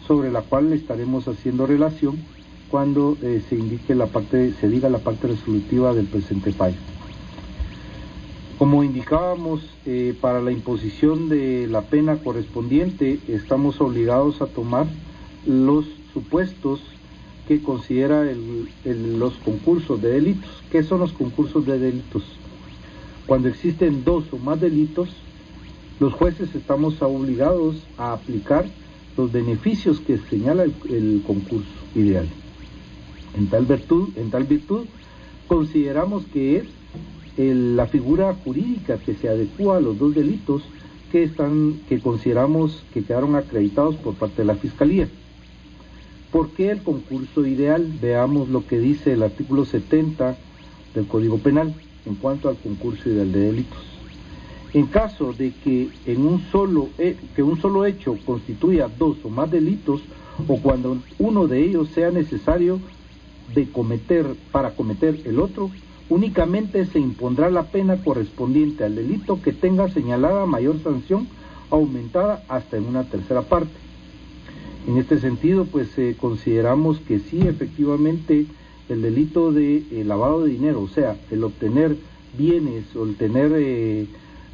sobre la cual estaremos haciendo relación cuando se diga la parte resolutiva del presente fallo. Como indicábamos, para la imposición de la pena correspondiente estamos obligados a tomar los supuestos que considera los concursos de delitos. ¿Qué son los concursos de delitos? Cuando existen dos o más delitos, los jueces estamos obligados a aplicar los beneficios que señala el concurso ideal. En tal virtud, consideramos que es la figura jurídica que se adecua a los dos delitos que consideramos que quedaron acreditados por parte de la Fiscalía. ¿Por qué el concurso ideal? Veamos lo que dice el artículo 70 del Código Penal en cuanto al concurso ideal de delitos. En caso de que un solo hecho constituya dos o más delitos, o cuando uno de ellos sea necesario para cometer el otro, únicamente se impondrá la pena correspondiente al delito que tenga señalada mayor sanción, aumentada hasta en una tercera parte. En este sentido, pues consideramos que sí, efectivamente, el delito de lavado de dinero, o sea, el obtener bienes o el tener, en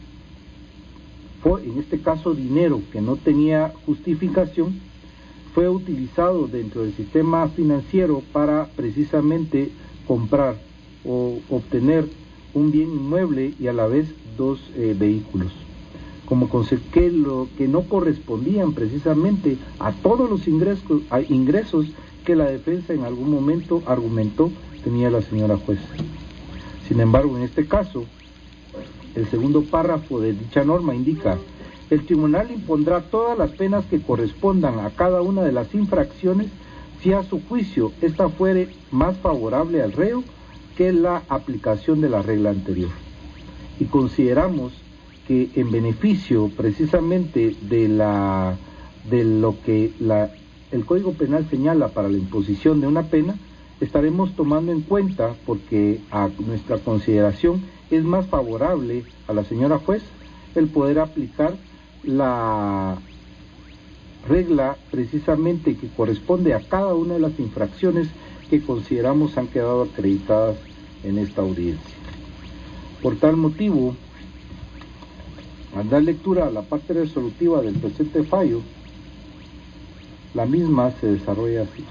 este caso, dinero que no tenía justificación, fue utilizado dentro del sistema financiero para precisamente comprar o obtener un bien inmueble y a la vez dos vehículos, como que no correspondían precisamente a todos los ingresos que la defensa en algún momento argumentó tenía la señora juez. Sin embargo, en este caso, el segundo párrafo de dicha norma indica: el tribunal impondrá todas las penas que correspondan a cada una de las infracciones si a su juicio esta fuere más favorable al reo que la aplicación de la regla anterior. Y consideramos que en beneficio precisamente de lo que el Código Penal señala para la imposición de una pena, estaremos tomando en cuenta, porque a nuestra consideración es más favorable a la señora juez el poder aplicar la regla precisamente que corresponde a cada una de las infracciones que consideramos han quedado acreditadas en esta audiencia. Por tal motivo, al dar lectura a la parte resolutiva del presente fallo, la misma se desarrolla así.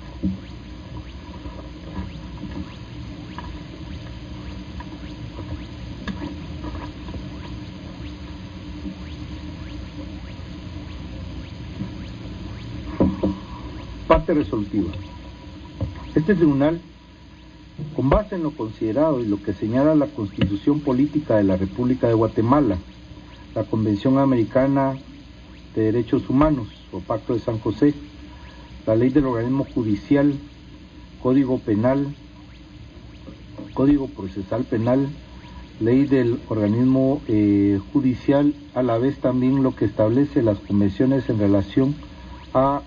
Parte resolutiva. Este tribunal, con base en lo considerado y lo que señala la Constitución Política de la República de Guatemala, la Convención Americana de Derechos Humanos o Pacto de San José, la ley del organismo judicial, Código Penal, Código Procesal Penal, ley del organismo judicial, a la vez también lo que establece las convenciones en relación a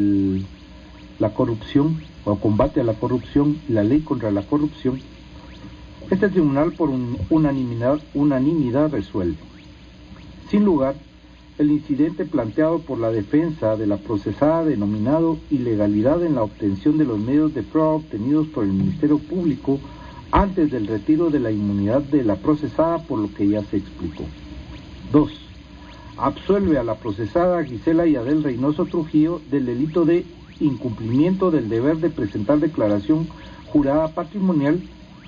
la corrupción o combate a la corrupción y la ley contra la corrupción. Este tribunal por unanimidad resuelve, sin lugar, el incidente planteado por la defensa de la procesada denominado ilegalidad en la obtención de los medios de prueba obtenidos por el Ministerio Público antes del retiro de la inmunidad de la procesada, por lo que ya se explicó. 2. Absuelve a la procesada Gisela Yadel Reynoso Trujillo del delito de incumplimiento del deber de presentar declaración jurada patrimonial,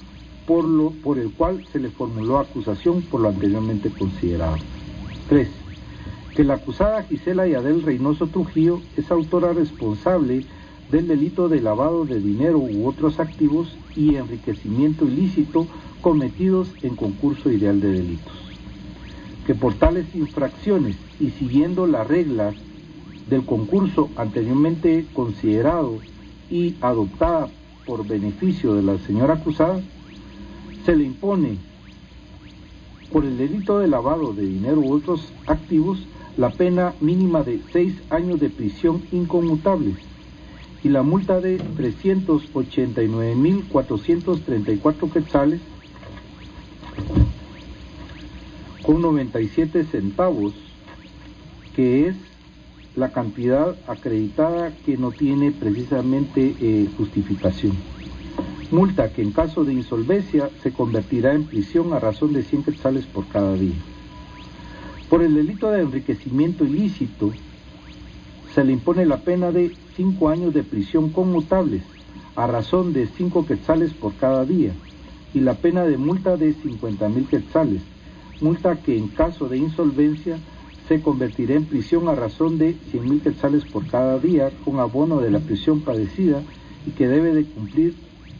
por el cual se le formuló acusación por lo anteriormente considerado. 3. Que la acusada Gisela Yadel Reynoso Trujillo es autora responsable del delito de lavado de dinero u otros activos y enriquecimiento ilícito cometidos en concurso ideal de delitos. Que por tales infracciones y siguiendo las reglas del concurso anteriormente considerado y adoptada por beneficio de la señora acusada, se le impone por el delito de lavado de dinero u otros activos la pena mínima de 6 años de prisión inconmutables y la multa de 389.434 quetzales con 97 centavos, que es la cantidad acreditada que no tiene precisamente justificación. Multa que en caso de insolvencia se convertirá en prisión a razón de 100 quetzales por cada día. Por el delito de enriquecimiento ilícito se le impone la pena de 5 años de prisión conmutables a razón de 5 quetzales por cada día y la pena de multa de 50,000 quetzales, multa que en caso de insolvencia se convertirá en prisión a razón de 100,000 quetzales por cada día con abono de la prisión padecida y que debe de cumplir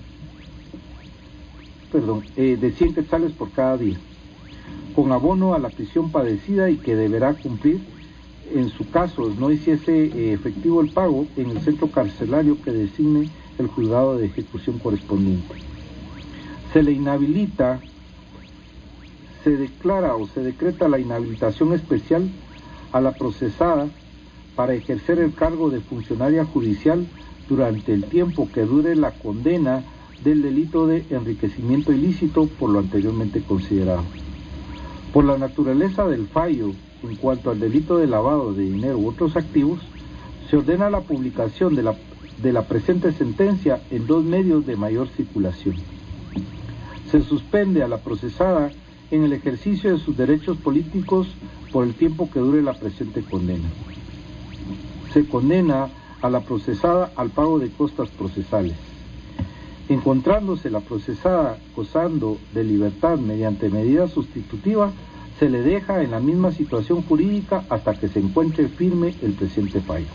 de 100 quetzales por cada día, con abono a la prisión padecida y que deberá cumplir, en su caso no hiciese efectivo el pago, en el centro carcelario que designe el juzgado de ejecución correspondiente. Se le inhabilita, se declara o se decreta la inhabilitación especial a la procesada para ejercer el cargo de funcionaria judicial durante el tiempo que dure la condena del delito de enriquecimiento ilícito por lo anteriormente considerado. Por la naturaleza del fallo en cuanto al delito de lavado de dinero u otros activos, se ordena la publicación de la presente sentencia en 2 medios de mayor circulación. Se suspende a la procesada en el ejercicio de sus derechos políticos por el tiempo que dure la presente condena. Se condena a la procesada al pago de costas procesales. Encontrándose la procesada gozando de libertad mediante medida sustitutiva, se le deja en la misma situación jurídica hasta que se encuentre firme el presente fallo.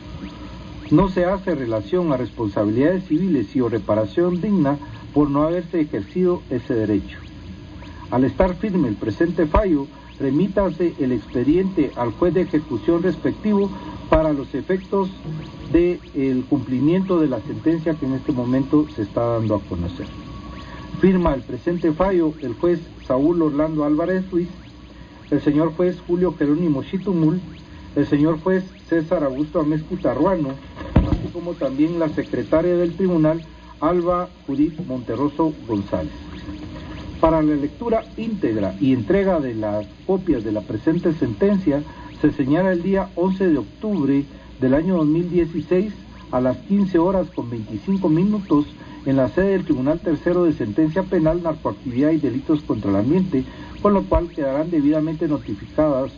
No se hace relación a responsabilidades civiles y o reparación digna por no haberse ejercido ese derecho. Al estar firme el presente fallo, remítase el expediente al juez de ejecución respectivo para los efectos del cumplimiento de la sentencia que en este momento se está dando a conocer. Firma el presente fallo el juez Saúl Orlando Álvarez Ruiz, el señor juez Julio Jerónimo Chitumul, el señor juez César Augusto Amezcua Ruano, así como también la secretaria del tribunal Alba Judith Monterroso González. Para la lectura íntegra y entrega de las copias de la presente sentencia, se señala el día 11 de octubre del año 2016 a las 15 horas con 25 minutos en la sede del Tribunal Tercero de Sentencia Penal, Narcoactividad y Delitos contra el Ambiente, con lo cual quedarán debidamente notificados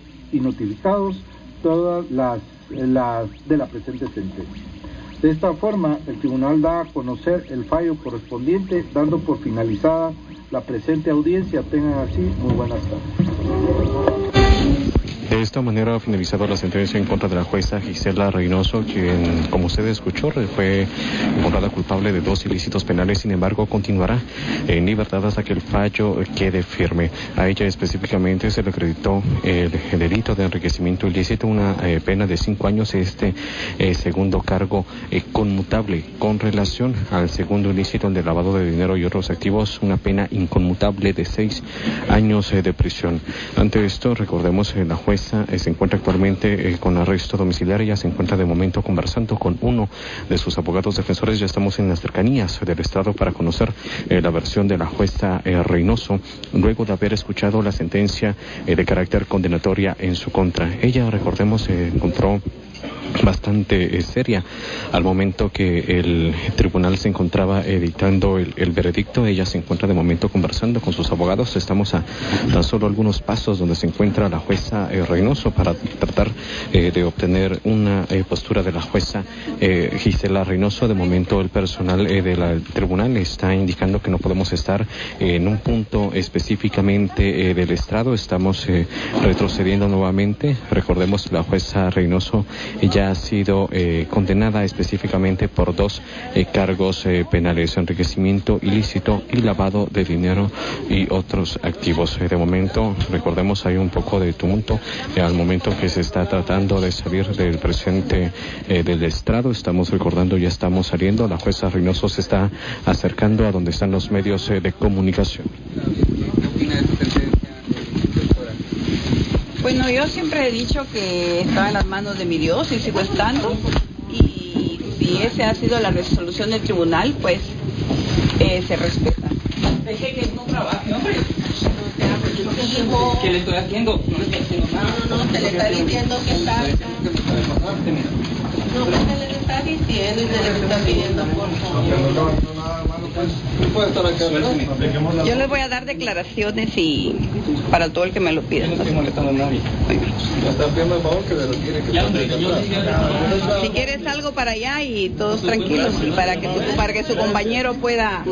todas las de la presente sentencia. De esta forma, el tribunal da a conocer el fallo correspondiente, dando por finalizada la presente audiencia. Tengan así muy buenas tardes. De esta manera ha finalizado la sentencia en contra de la jueza Gisela Reynoso, quien, como usted escuchó, fue encontrada culpable de 2 ilícitos penales. Sin embargo, continuará en libertad hasta que el fallo quede firme. A ella específicamente se le acreditó el delito de enriquecimiento ilícito, una pena de 5 años, segundo cargo conmutable. Con relación al segundo ilícito, el de lavado de dinero y otros activos, una pena inconmutable de 6 años de prisión. Ante esto, recordemos, la jueza se encuentra actualmente con arresto domiciliario. Ella se encuentra de momento conversando con uno de sus abogados defensores. Ya estamos en las cercanías del estrado para conocer la versión de la jueza Reynoso, luego de haber escuchado la sentencia de carácter condenatoria en su contra. Ella, recordemos, se encontró bastante seria al momento que el tribunal se encontraba dictando el veredicto. Ella se encuentra de momento conversando con sus abogados. Estamos a tan solo algunos pasos donde se encuentra la jueza Reynoso para tratar de obtener una postura de la jueza Gisela Reynoso. De momento el personal del tribunal está indicando que no podemos estar en un punto específicamente del estrado. Estamos retrocediendo nuevamente. Recordemos, la jueza Reynoso ya ha sido condenada específicamente por 2 cargos penales: enriquecimiento ilícito y lavado de dinero y otros activos. De momento, recordemos, hay un poco de tumulto al momento que se está tratando de salir del presente del estrado. Estamos recordando, ya estamos saliendo. La jueza Reynoso se está acercando a donde están los medios de comunicación. Bueno, yo siempre he dicho que estaba en las manos de mi Dios y sigo estando, y si esa ha sido la resolución del tribunal, pues se respeta. Deje que no trabaje, hombre. ¿Qué le estoy haciendo? No le estoy haciendo nada. No, se le está diciendo que está... No, porque les está diciendo y se les está pidiendo por favor. Yo les voy a dar declaraciones y para todo el que me lo pida. Yo no estoy molestando a nadie. Está pidiendo el favor que me retire, que si quieres algo para allá y todos tranquilos y para que su compañero pueda.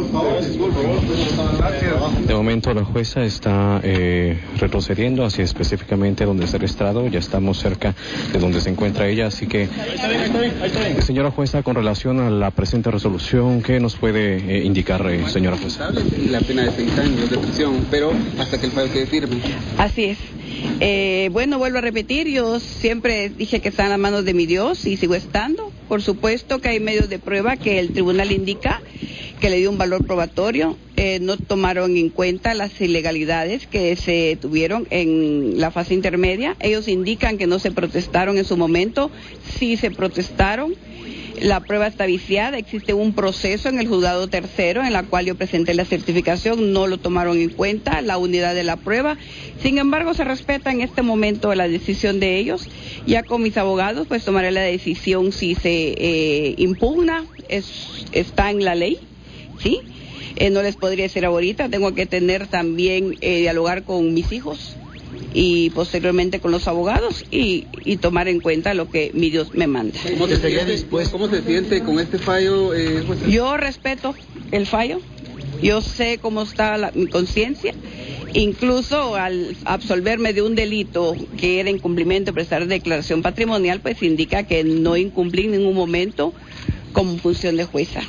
De momento la jueza está retrocediendo hacia específicamente donde está el estrado. Ya estamos cerca de donde se encuentra ella, así que señora jueza, con relación a la presente resolución, ¿qué nos puede indicar, señora jueza? La pena de 6 años de prisión, pero hasta que el fallo quede firme. Así es. Bueno, vuelvo a repetir, yo siempre dije que está en las manos de mi Dios y sigo estando. Por supuesto que hay medios de prueba que el tribunal indica que le dio un valor probatorio. No tomaron en cuenta las ilegalidades que se tuvieron en la fase intermedia. Ellos indican que no se protestaron en su momento, sí se protestaron. La prueba está viciada, existe un proceso en el juzgado tercero en la cual yo presenté la certificación, no lo tomaron en cuenta, la unidad de la prueba. Sin embargo, se respeta en este momento la decisión de ellos. Ya con mis abogados, pues tomaré la decisión si se impugna, está en la ley, ¿sí? No les podría decir ahorita, tengo que tener también, dialogar con mis hijos y posteriormente con los abogados y tomar en cuenta lo que mi Dios me manda. ¿Cómo se siente con este fallo? Yo respeto el fallo, yo sé cómo está mi conciencia, incluso al absolverme de un delito que era incumplimiento de prestar declaración patrimonial, pues indica que no incumplí en ningún momento como función de jueza.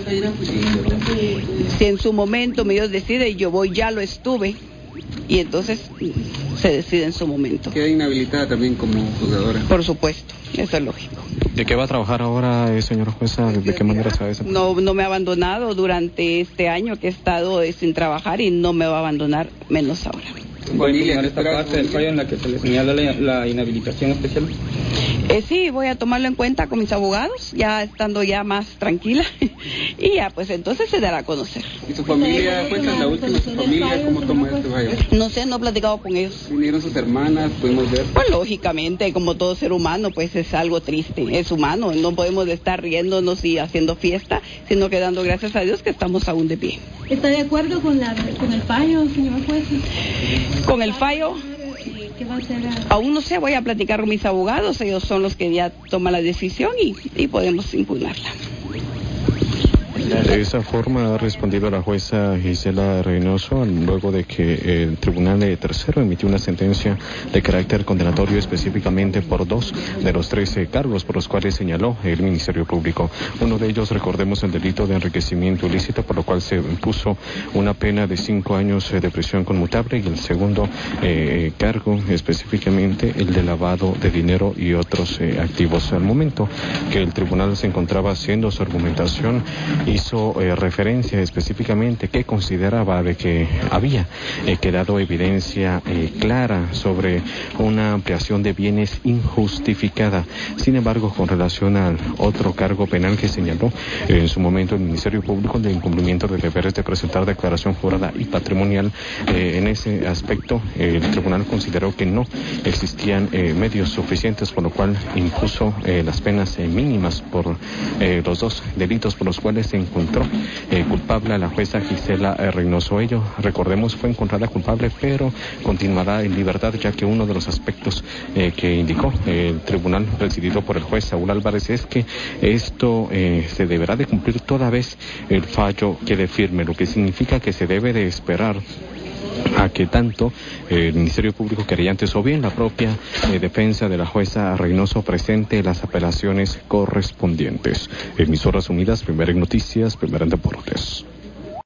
Si en su momento mi Dios decide, yo voy, ya lo estuve, y entonces se decide en su momento. Queda inhabilitada también como juzgadora. Por supuesto, eso es lógico. ¿De qué va a trabajar ahora, señora jueza? ¿De qué manera sabe eso? No me ha abandonado durante este año que he estado sin trabajar y no me va a abandonar menos ahora. ¿Voy a impugnar esta parte del fallo en la que se le señala la inhabilitación especial? Sí, voy a tomarlo en cuenta con mis abogados, ya estando ya más tranquila, y ya pues entonces se dará a conocer. ¿Y su familia, pues en la última, su familia, cómo toma este fallo? No sé, no he platicado con ellos. ¿Vinieron sus hermanas? ¿Pudimos ver? Pues lógicamente, como todo ser humano, pues es algo triste, es humano, no podemos estar riéndonos y haciendo fiesta, sino que dando gracias a Dios que estamos aún de pie. ¿Está de acuerdo con el fallo, señor juez? Con el fallo, ¿qué va a hacer? Aún no sé, voy a platicar con mis abogados, ellos son los que ya toman la decisión y podemos impugnarla. De esa forma ha respondido la jueza Gisela Reynoso luego de que el Tribunal Tercero emitió una sentencia de carácter condenatorio específicamente por 2 de los 13 cargos por los cuales señaló el Ministerio Público. Uno de ellos, recordemos, el delito de enriquecimiento ilícito, por lo cual se impuso una pena de 5 años de prisión conmutable, y el segundo cargo específicamente el de lavado de dinero y otros activos. Al momento que el tribunal se encontraba haciendo su argumentación, hizo referencia específicamente que consideraba de que había quedado evidencia clara sobre una ampliación de bienes injustificada. Sin embargo, con relación al otro cargo penal que señaló en su momento el Ministerio Público de incumplimiento de deberes de presentar declaración jurada y patrimonial, en ese aspecto el tribunal consideró que no existían medios suficientes, por lo cual impuso las penas mínimas por los 2 delitos por los cuales se encontró culpable a la jueza Gisela Reynoso. Ello, recordemos, fue encontrada culpable, pero continuará en libertad, ya que uno de los aspectos que indicó el tribunal presidido por el juez Saúl Álvarez es que esto se deberá de cumplir toda vez el fallo quede firme, lo que significa que se debe de esperar a que tanto el Ministerio Público querellantes o bien la propia defensa de la jueza Reynoso presente las apelaciones correspondientes. Emisoras Unidas, Primera en Noticias, Primera en Deportes.